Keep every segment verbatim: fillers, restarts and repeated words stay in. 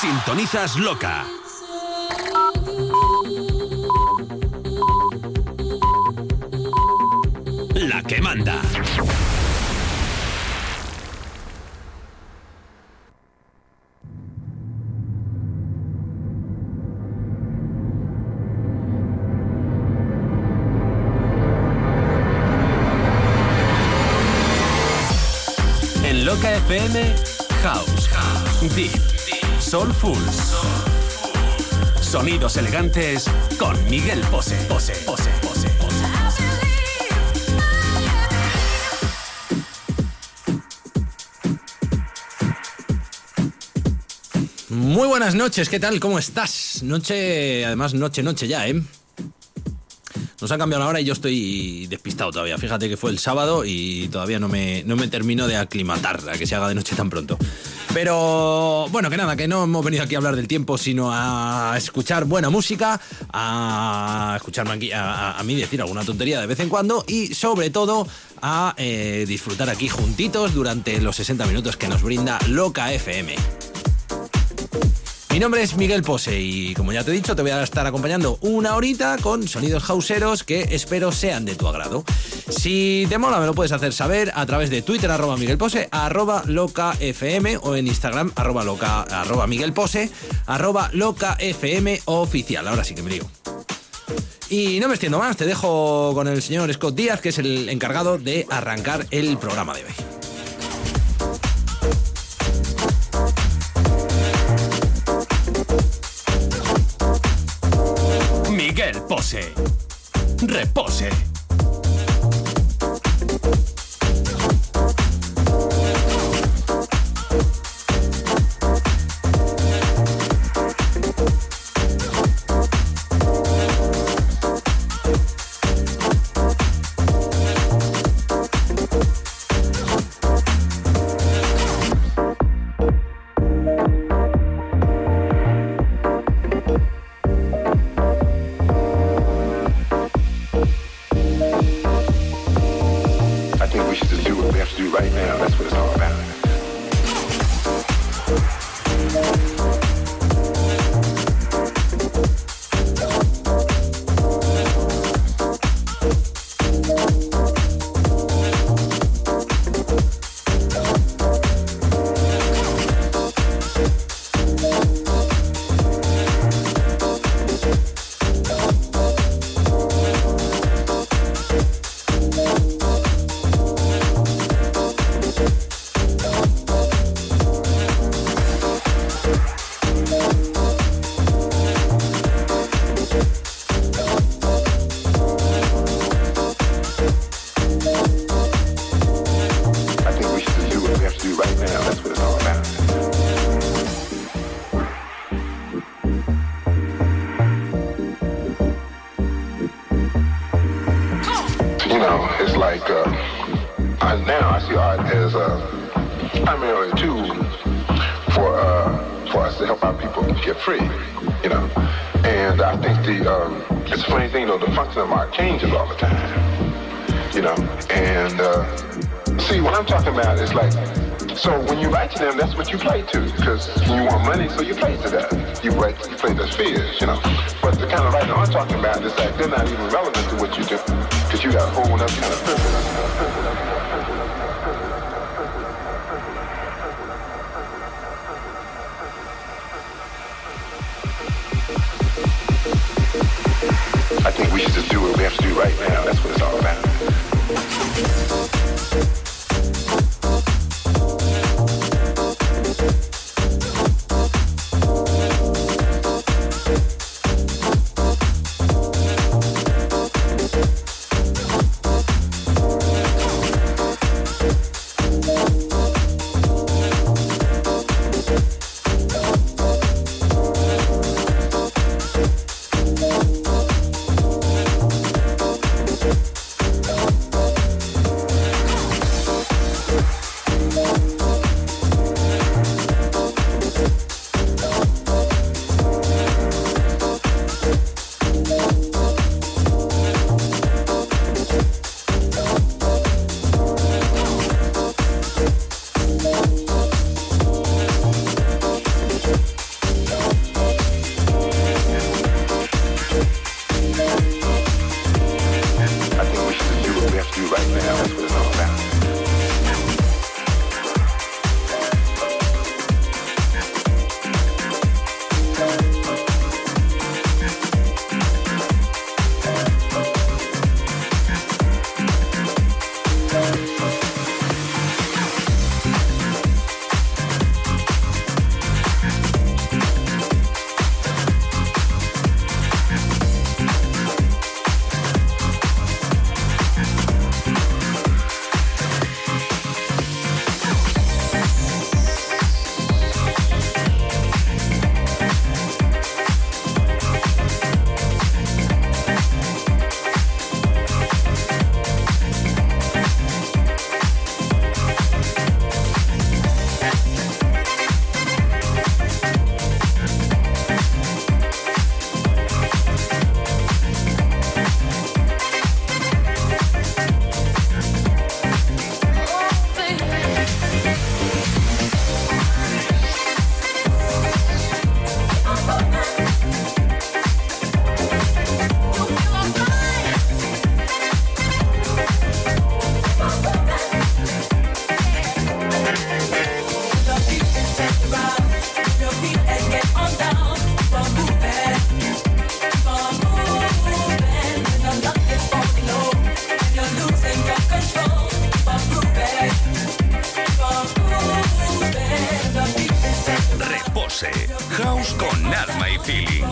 Sintonizas Loca. La que manda. En Loca F M, House, House, Deep, Deep, Soulful, Soulful, sonidos elegantes con Miguel Pose, Pose, Pose, Pose, Pose. Muy buenas noches, ¿qué tal? ¿Cómo estás? Noche, además noche, noche ya, ¿eh? Nos han cambiado la hora y yo estoy despistado todavía. Fíjate que fue el sábado y todavía no me, no me termino de aclimatar a que se haga de noche tan pronto. Pero bueno, que nada, que no hemos venido aquí a hablar del tiempo, sino a escuchar buena música, a escucharme aquí, a, a mí decir alguna tontería de vez en cuando y sobre todo a eh, disfrutar aquí juntitos durante los sesenta minutos que nos brinda Loca F M. Mi nombre es Miguel Pose y como ya te he dicho te voy a estar acompañando una horita con sonidos houseeros que espero sean de tu agrado. Si te mola me lo puedes hacer saber a través de Twitter arroba Miguel Pose, arroba Loca F M o en Instagram arroba, loca, arroba Miguel Pose, arroba Loca F M oficial. Ahora sí que me lío. Y no me extiendo más, te dejo con el señor Scott Díaz, que es el encargado de arrancar el programa de hoy. Miguel Pose. Repose. That's what you play to, because you want money, so you play to that. You write, you play the spheres, you know. But the kind of writing I'm talking about is that they're not even relevant to what you do, because you got a whole other kind of purpose. I think we should just do what we have to do right now. That's what it's all about. Pose. House con alma y feeling.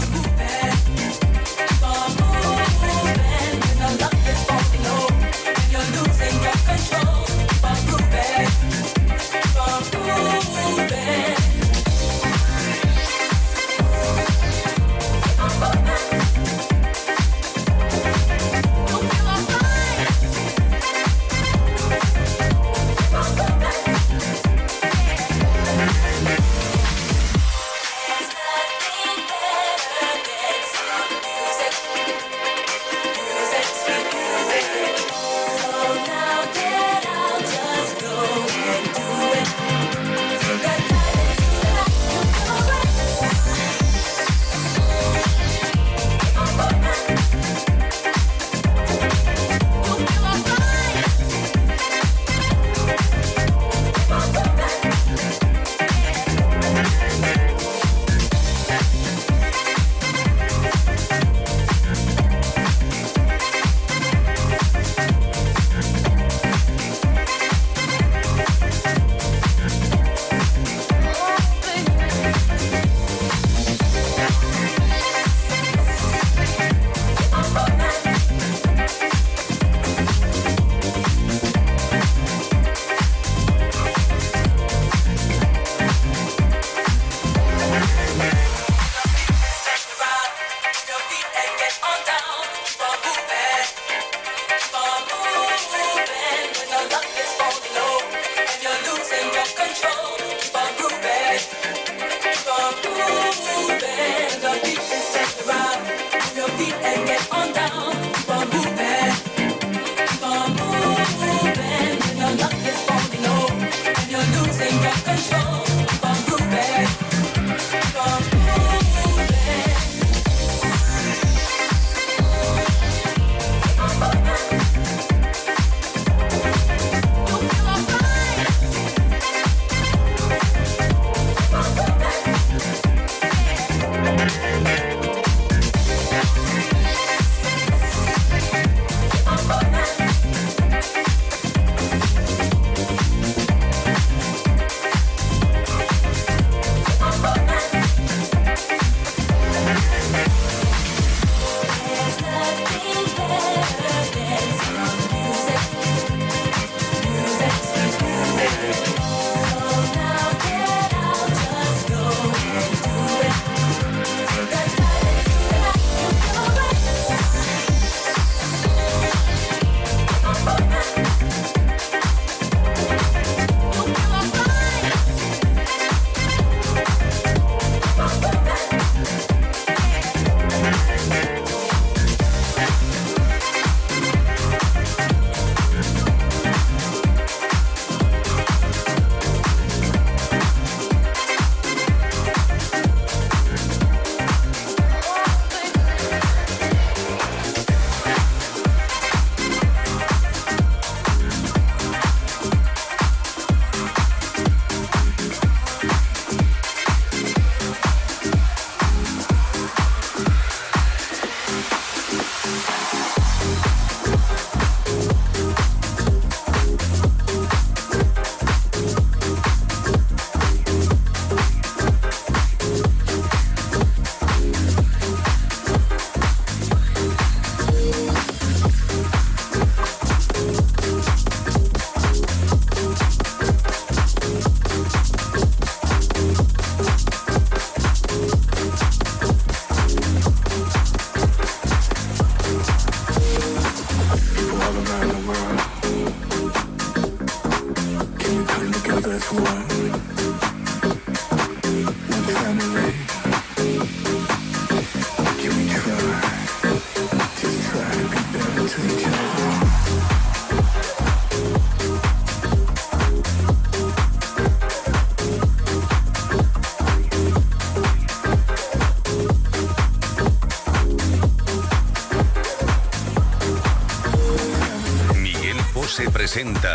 Presenta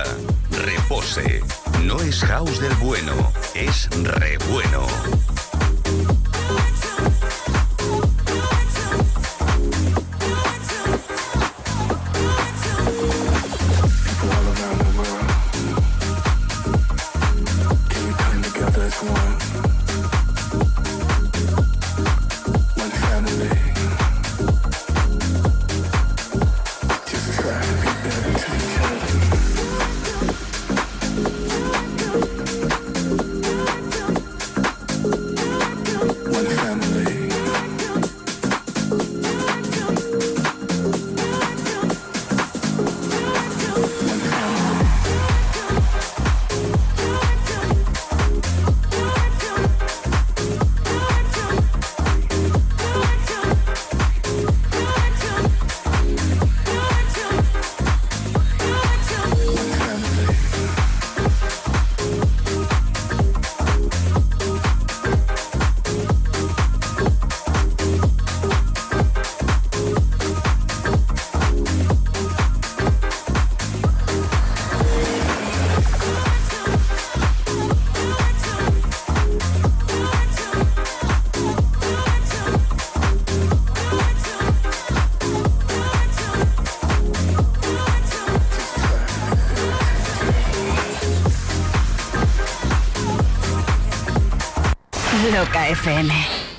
Repose. No es house del bueno, es re bueno. Can we come together as one? Loca F M.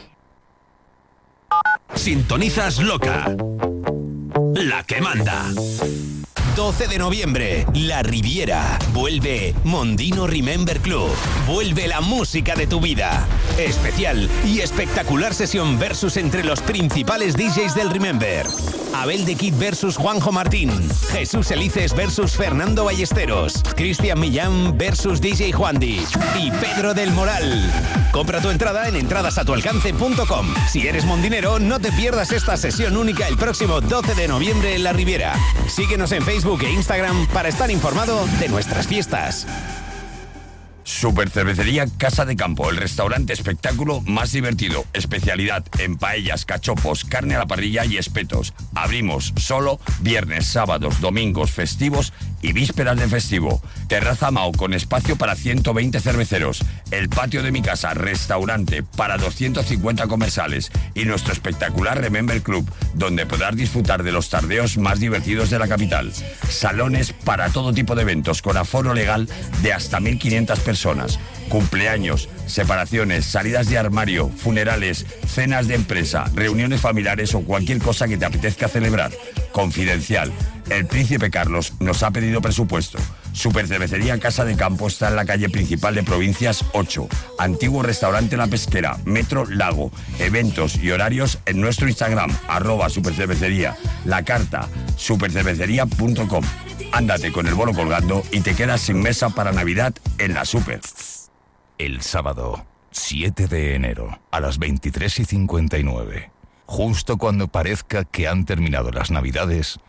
Sintonizas Loca, la que manda. doce de noviembre, La Riviera. Vuelve Mondino Remember Club. Vuelve la música de tu vida. Especial y espectacular sesión versus entre los principales D Js del Remember. Abel de Kid versus Juanjo Martín. Jesús Elices versus Fernando Ballesteros. Cristian Millán versus D J Juandi. Y Pedro del Moral. Compra tu entrada en entradas a tu alcance punto com. Si eres mondinero, no te pierdas esta sesión única el próximo doce de noviembre en La Riviera. Síguenos en Facebook e Instagram para estar informado de nuestras fiestas. Super Cervecería Casa de Campo, el restaurante espectáculo más divertido. Especialidad en paellas, cachopos, carne a la parrilla y espetos. Abrimos solo viernes, sábados, domingos, festivos y vísperas de festivo. Terraza Mao con espacio para ciento veinte cerveceros. El patio de mi casa, restaurante para doscientos cincuenta comensales. Y nuestro espectacular Remember Club, donde podrás disfrutar de los tardeos más divertidos de la capital. Salones para todo tipo de eventos con aforo legal de hasta mil quinientas personas. Personas, cumpleaños, separaciones, salidas de armario, funerales, cenas de empresa, reuniones familiares o cualquier cosa que te apetezca celebrar. Confidencial. El Príncipe Carlos nos ha pedido presupuesto. Super Cervecería Casa de Campo está en la calle principal de Provincias ocho. Antiguo restaurante La Pesquera, Metro Lago. Eventos y horarios en nuestro Instagram, arroba supercervecería. La carta, supercervecería punto com. Ándate con el bono colgando y te quedas sin mesa para Navidad en la Super. El sábado, siete de enero, a las veintitrés y cincuenta y nueve, justo cuando parezca que han terminado las Navidades,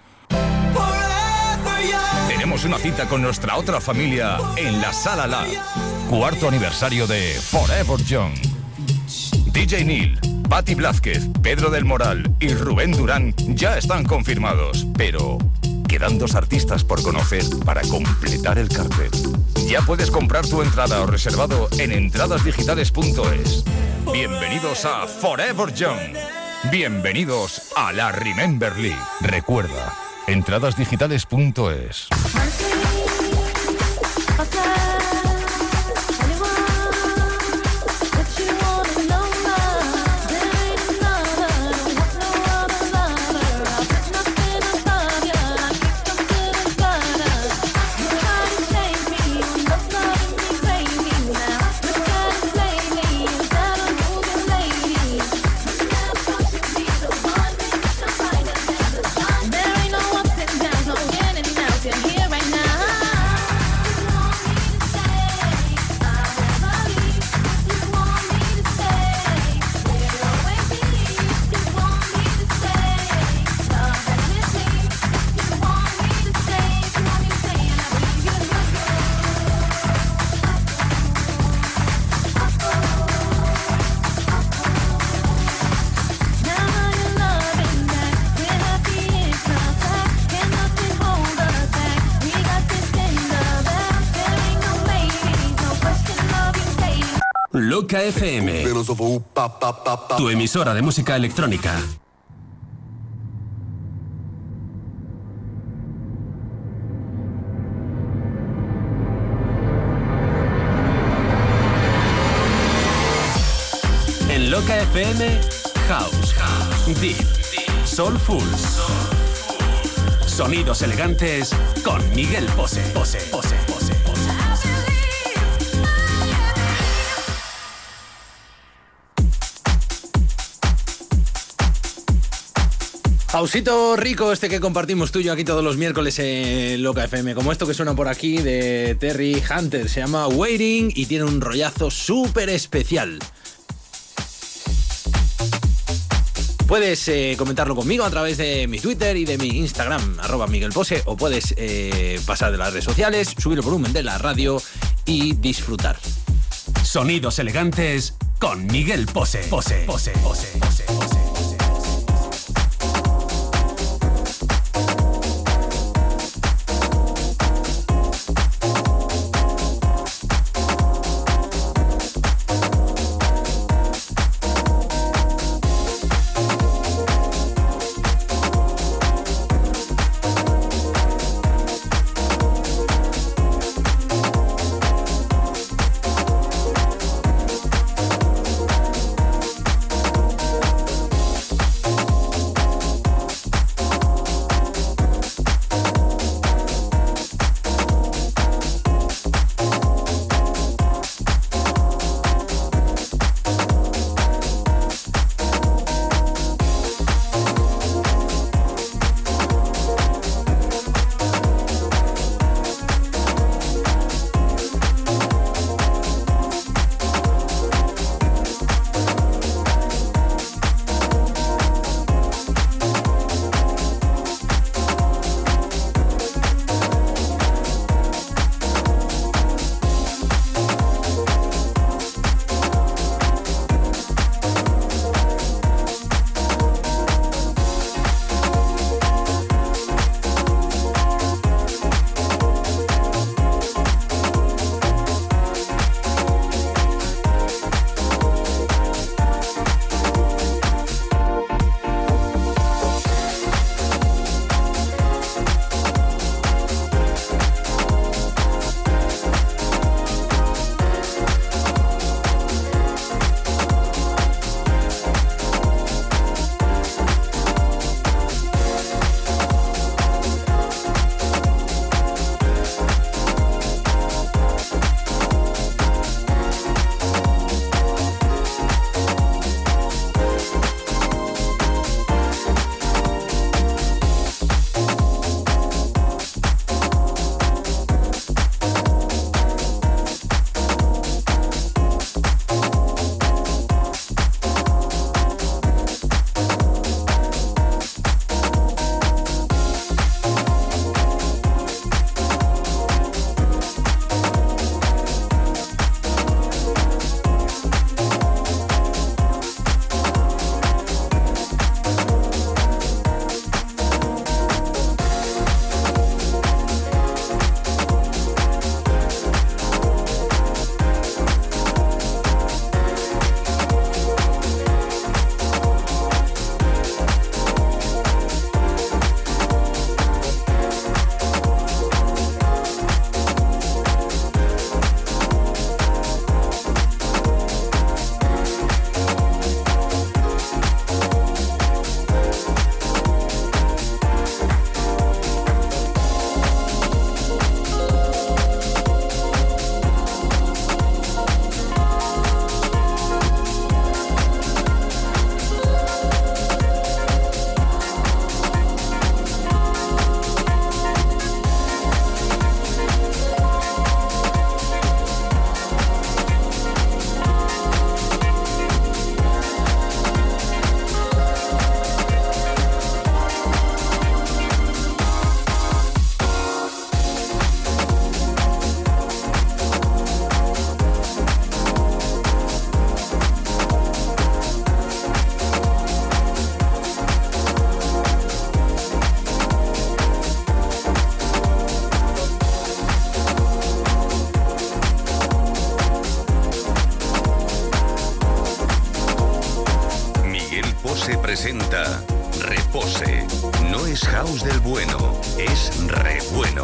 tenemos una cita con nuestra otra familia en la Sala La. Cuarto aniversario de Forever Young. D J Neil, Patti Blázquez, Pedro del Moral y Rubén Durán ya están confirmados, pero quedan dos artistas por conocer para completar el cartel. Ya puedes comprar tu entrada o reservado en entradas digitales punto es. Bienvenidos a Forever Young. Bienvenidos a la Remember League. Recuerda, entradas digitales punto es. Loca F M, tu emisora de música electrónica. En Loca F M, House, House, Deep, Soulful, sonidos elegantes con Miguel Pose, Pose, Pose, Pose, Pose. Pausito rico este que compartimos tú y yo aquí todos los miércoles en Loca F M, como esto que suena por aquí de Terry Hunter, se llama Waiting y tiene un rollazo súper especial. Puedes eh, comentarlo conmigo a través de mi Twitter y de mi Instagram, arroba Miguel Pose, o puedes eh, pasar de las redes sociales, subir el volumen de la radio y disfrutar. Sonidos elegantes con Miguel Pose, Pose, Pose, Pose, Pose, Pose. Pose presenta Repose. No es house del bueno, es re bueno.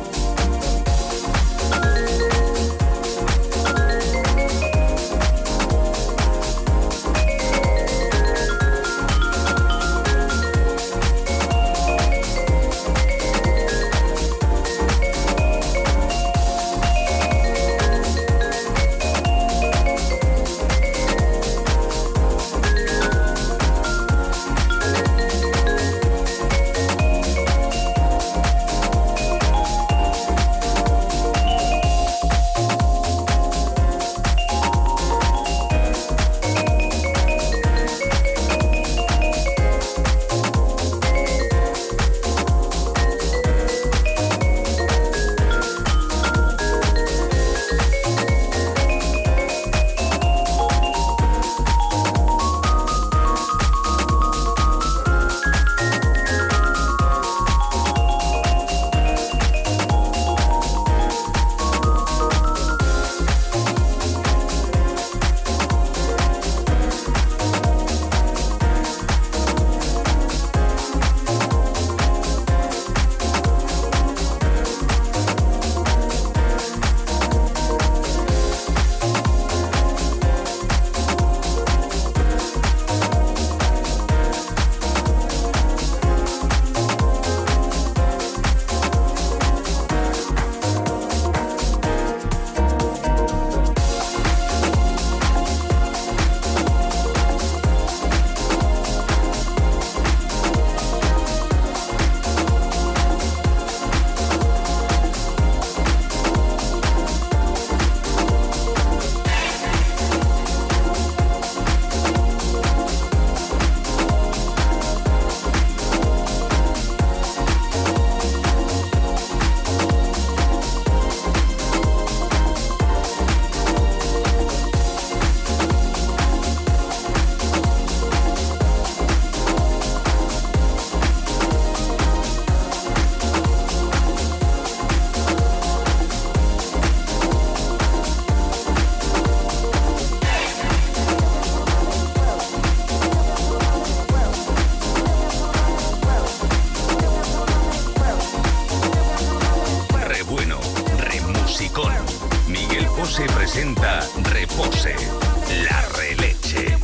Pose presenta Repose, la releche.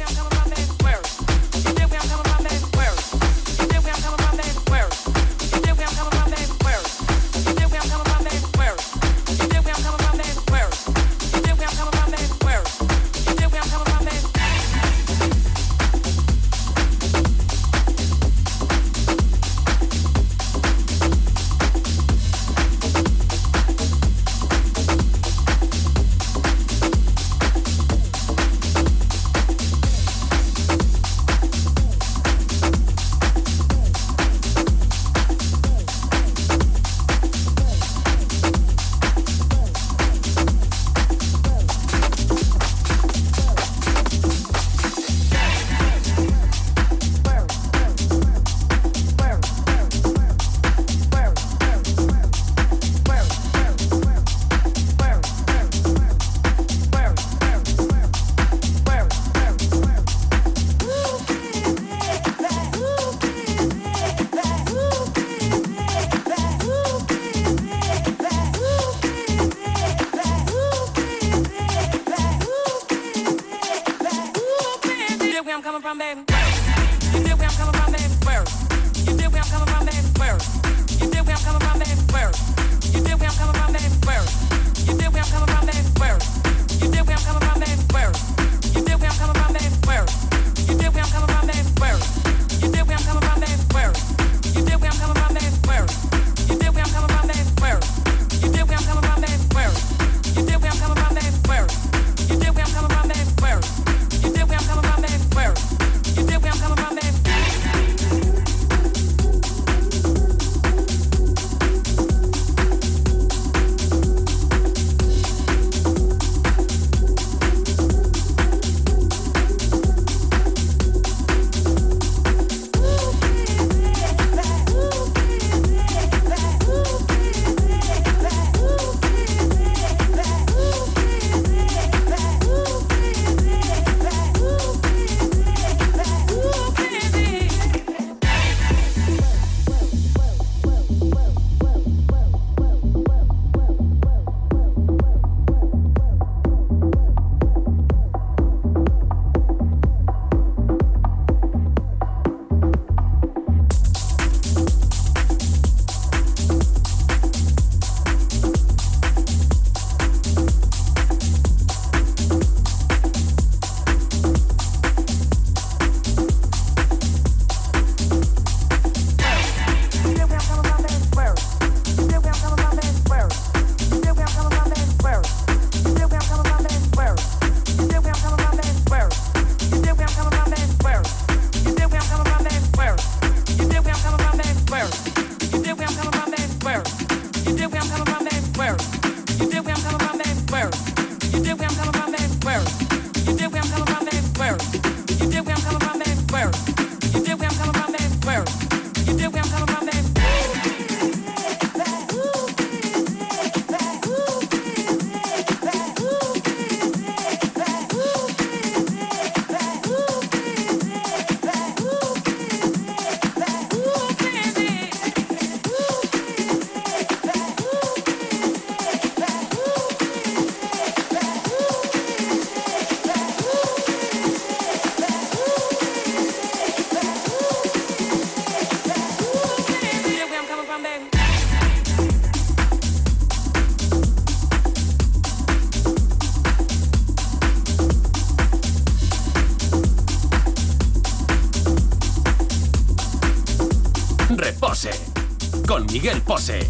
Pose. Con Miguel Pose.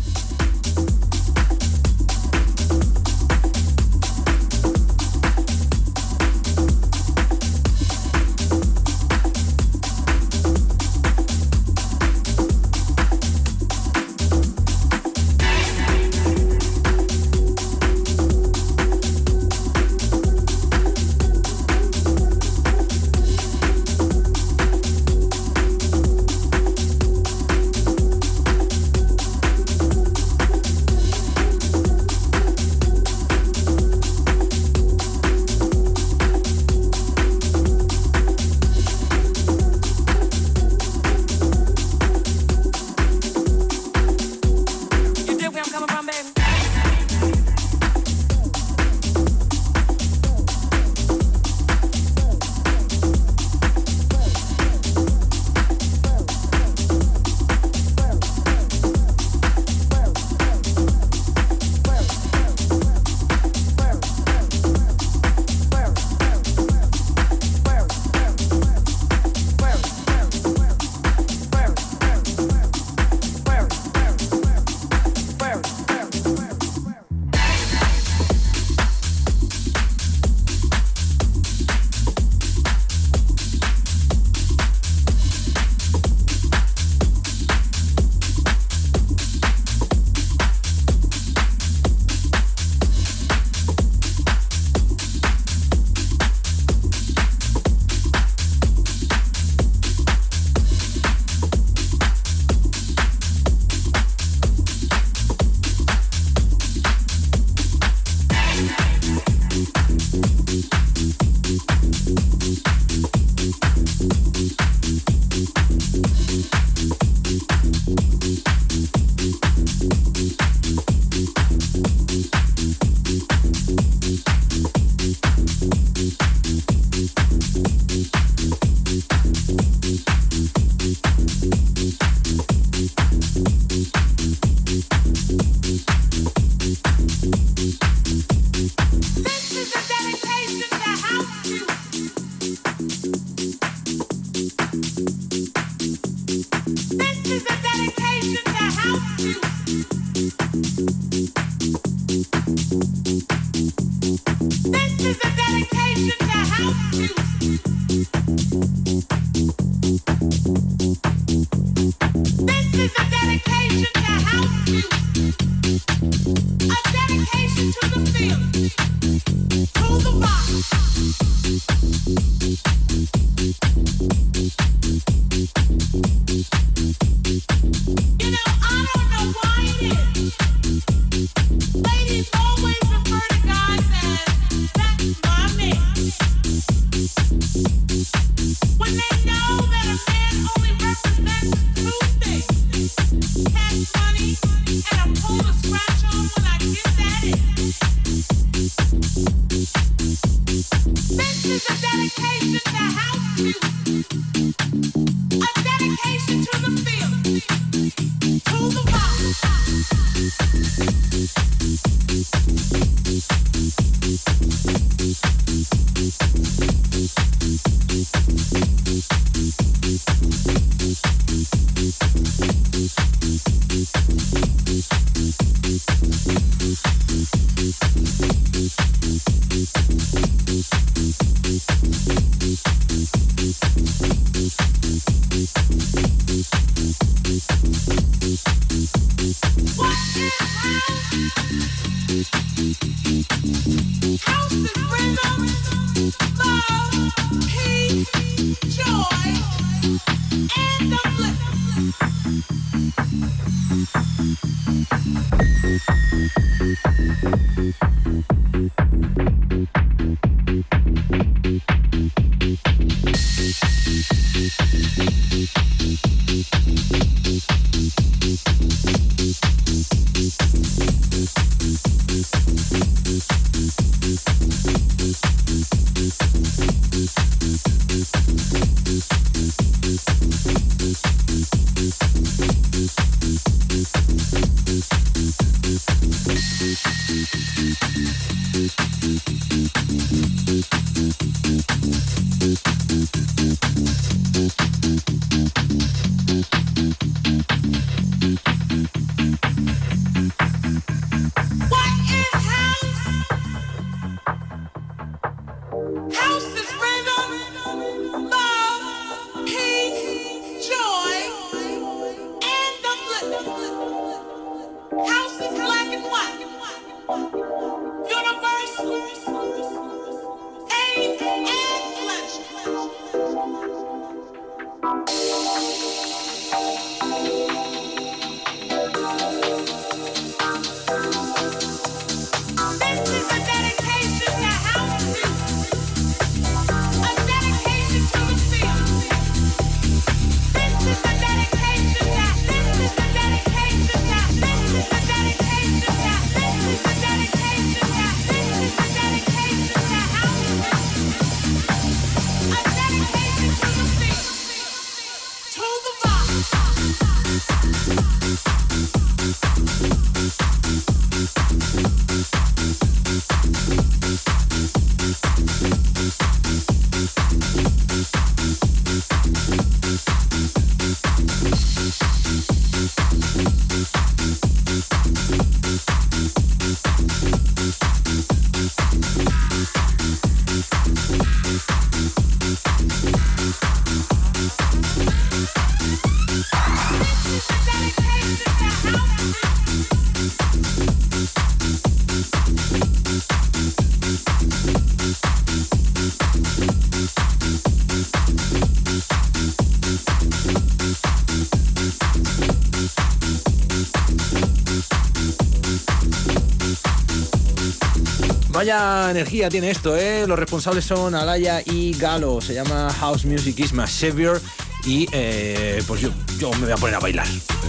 Vaya energía tiene esto, ¿eh? Los responsables son Alaya y Galo. Se llama House Music is My Savior. Y eh, pues yo, yo me voy a poner a bailar.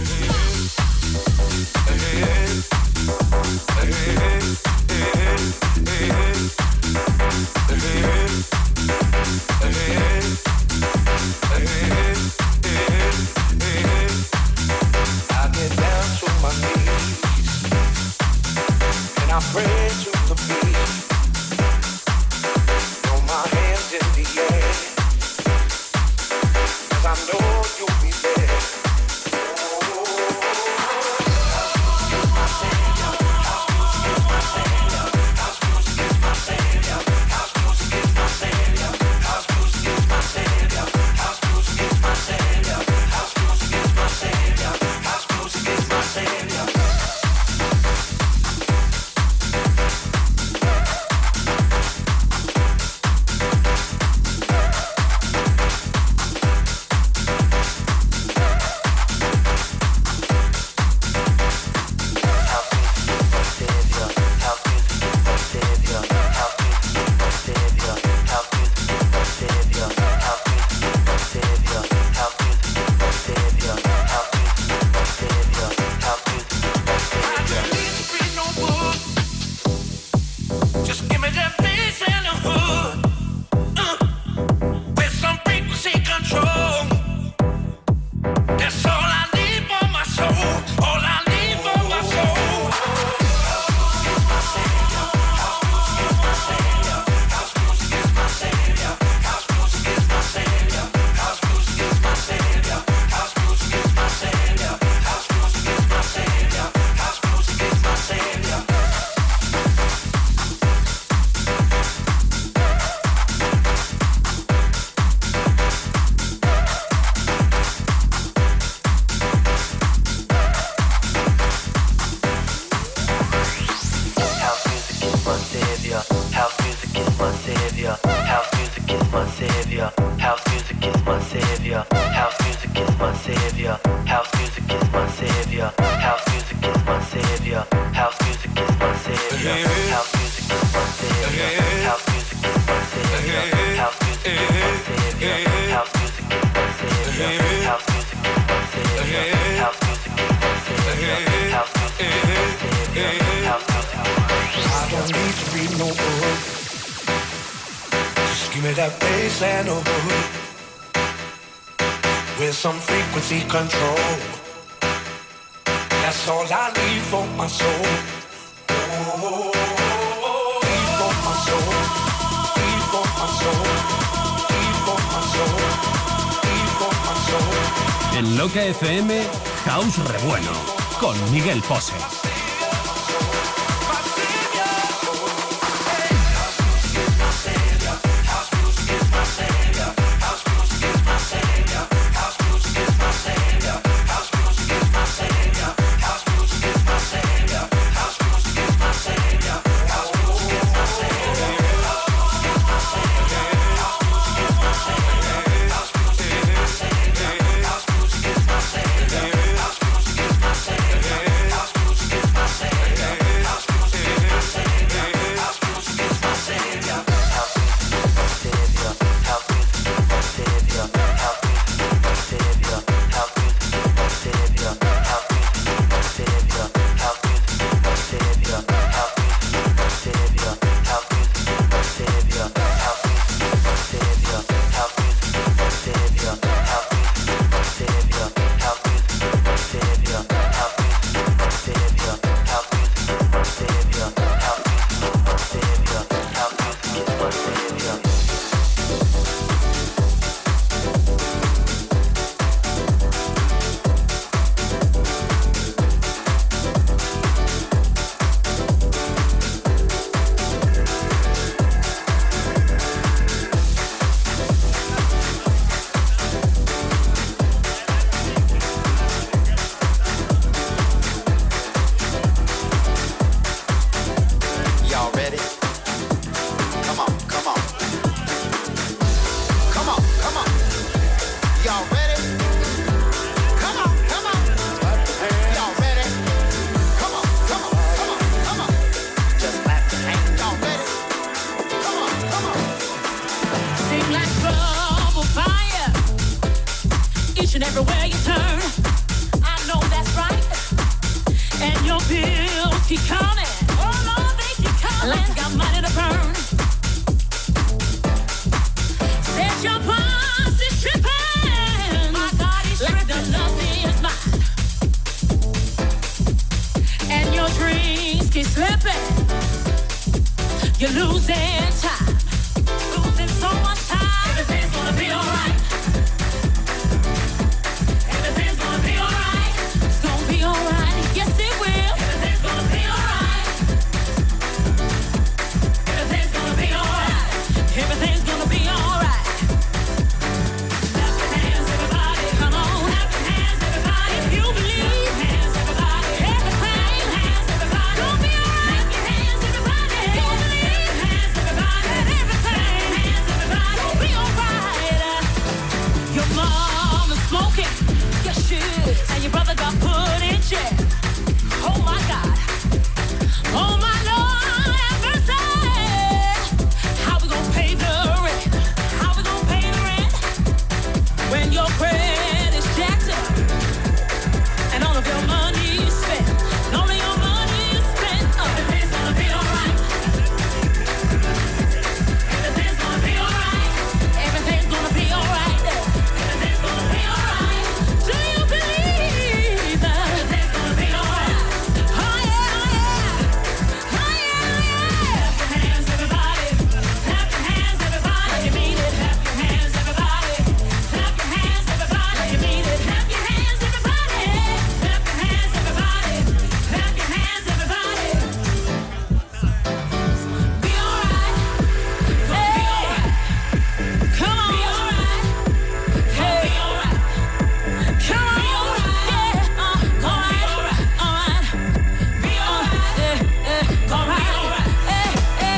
Some frequency control. That's all I need for my soul. Oh, need for my soul. Need for my soul. Need for my soul. Need for my soul. En Loca F M, House Rebueno, con Miguel Pose. everywhere you turn. I know that's right. And your bills keep coming. Oh Lord, they keep coming. Like you got money to burn. Said your boss is tripping. My God, he's like tripping. The love is mine. And your dreams keep slipping. You're losing time. Losing so much time. Everything's gonna be alright. Everything's gonna be alright. It's gonna be alright. Yes, it will. Everything's gonna be alright. Everything's gonna be alright. Everything's gonna be alright. Clap your hands, everybody. Come on. Clap your hands, everybody. If you believe. Hands, everybody. Everything. Hands, everybody. Gonna be alright. Clap your hands, everybody. You believe. Hands, everybody. Everything. Hands, everybody. Gonna be alright. Your mom is smoking. Yes, she is. And your brother got put in jail. Oh my God. Oh my Lord, have mercy. How we gonna pay the rent? How we gonna pay the rent? When your credit's jacked up and all of your money's spent, and all of your money's spent, oh, everything's gonna be alright. Everything's gonna be alright. Everything's gonna be alright. Everything's gonna be alright. Do you believe that everything's gonna be alright? Oh yeah, oh yeah. Oh yeah, oh yeah. Clap your hands, everybody. Clap your hands, everybody. Like you mean it. Clap your hands, everybody. Clap your hands, everybody. Like you mean it. Clap your hands, everybody. Clap your hands, everybody. Clap your hands, everybody. Be alright. Hey. Come on. Be alright. Hey. Be alright. Come on. Be alright. Yeah. Uh, alright. Alright. Be alright. Yeah. Yeah. Alright. Hey. Hey.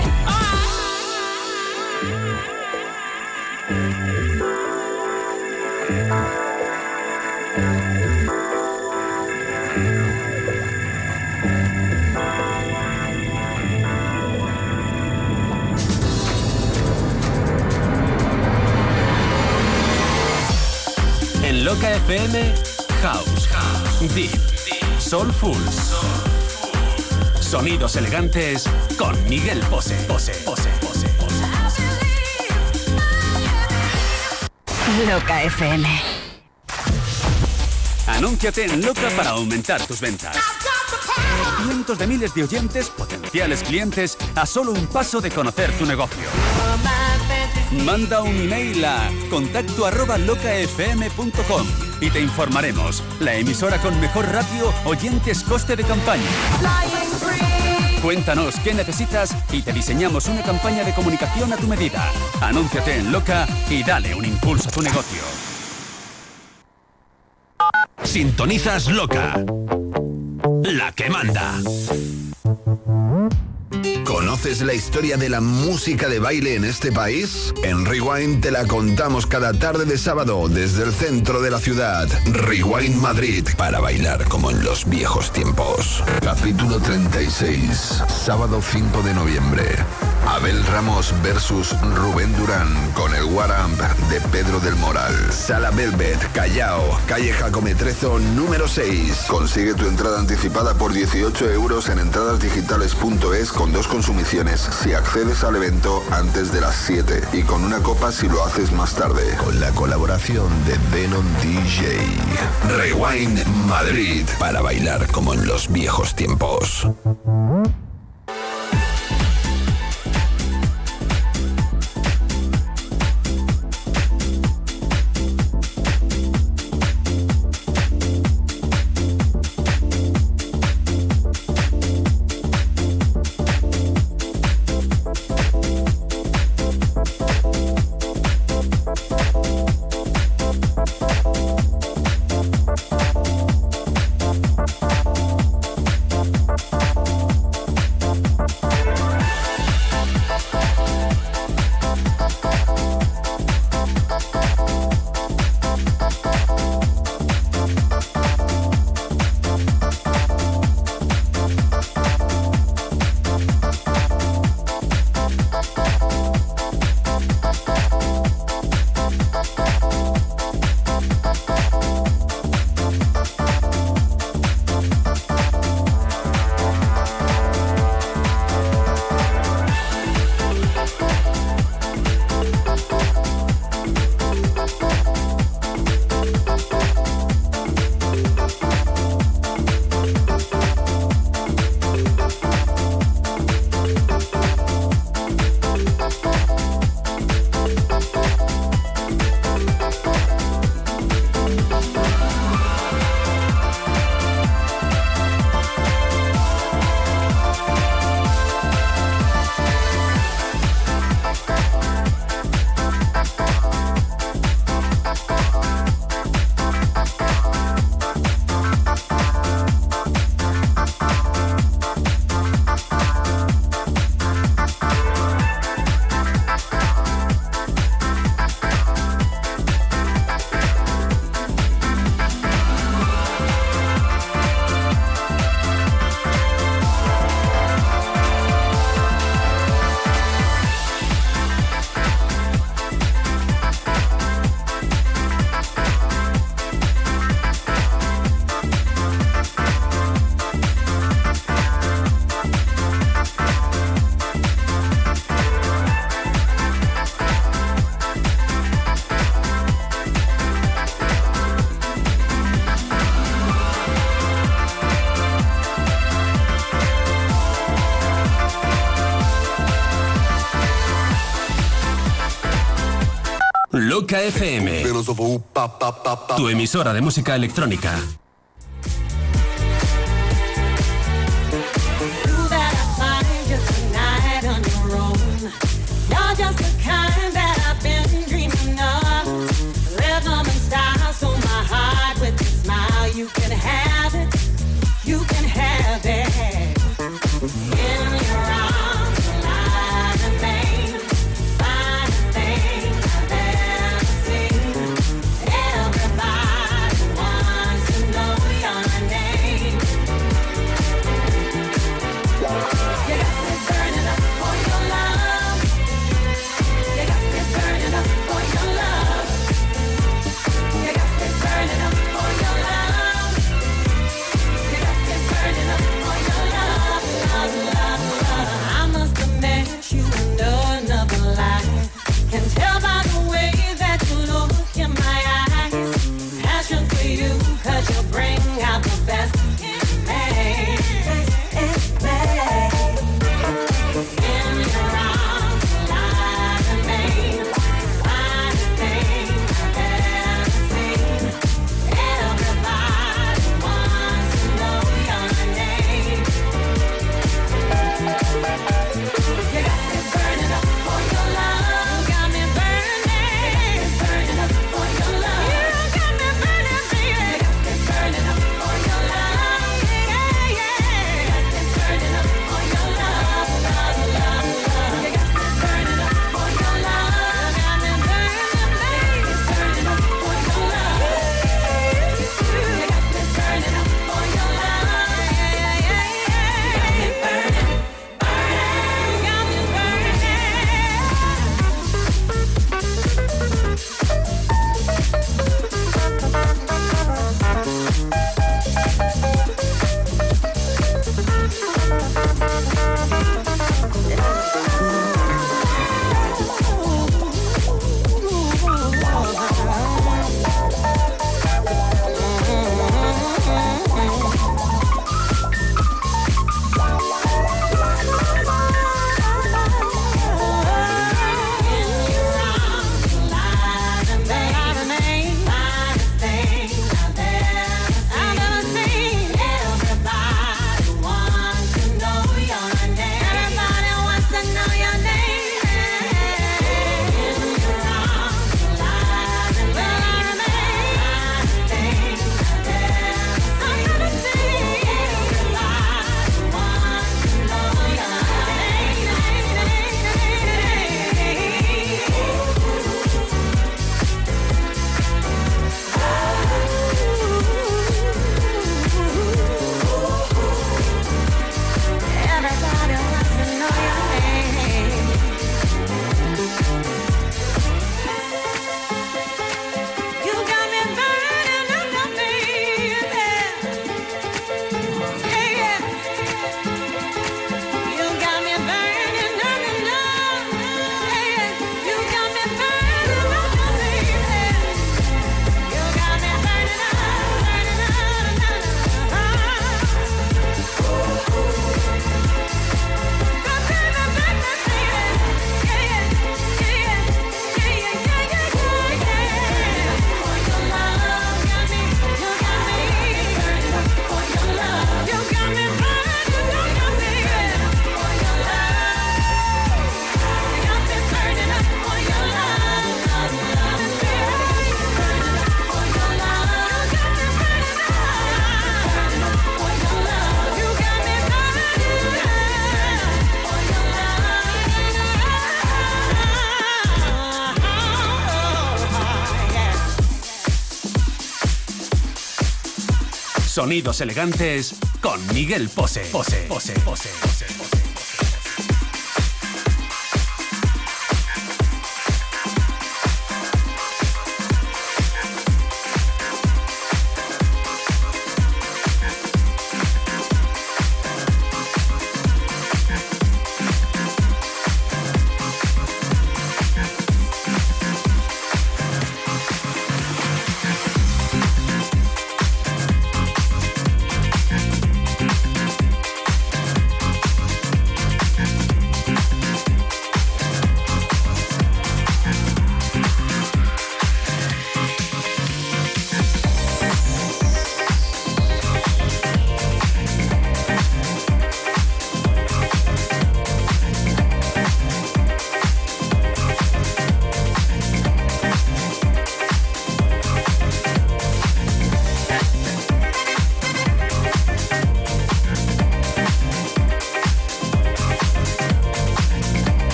En Loca F M, House, Deep, Soulful, sonidos elegantes con Miguel Pose, Pose, Pose, Pose, Pose. Loca F M. Anúnciate en Loca para aumentar tus ventas. Cientos de miles de oyentes, potenciales clientes, a solo un paso de conocer tu negocio. Manda un email a contacto arroba locafm punto com y te informaremos. La emisora con mejor ratio, oyentes, coste de campaña. Cuéntanos qué necesitas y te diseñamos una campaña de comunicación a tu medida. Anúnciate en Loca y dale un impulso a tu negocio. Sintonizas Loca, la que manda. ¿Conoces la historia de la música de baile en este país? En Rewind te la contamos cada tarde de sábado desde el centro de la ciudad. Rewind Madrid, para bailar como en los viejos tiempos. Capítulo treinta y seis, sábado cinco de noviembre. Abel Ramos versus Rubén Durán con el Waramp de Pedro del Moral. Sala Velvet, Callao, calle Jacometrezo número seis. Consigue tu entrada anticipada por dieciocho euros en entradasdigitales punto es con dos consumiciones si accedes al evento antes de las siete y con una copa si lo haces más tarde. Con la colaboración de Denon D J. Rewind Madrid, para bailar como en los viejos tiempos. Loca F M. Tu emisora de música electrónica. Just the kind that I've been dreaming of. Rhythm and style, so my heart with your smile. You can have it, you can have it. In your arms, alive and vain. Finest thing I've ever seen. Everybody wants to know your name. You got me burning up for your love. Sonidos elegantes con Miguel Pose. Pose, pose, pose, pose, pose.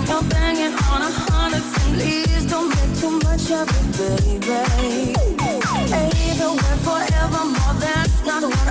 You're banging on a hundred, please don't make too much of it, baby. Hey, the word forevermore, that's not what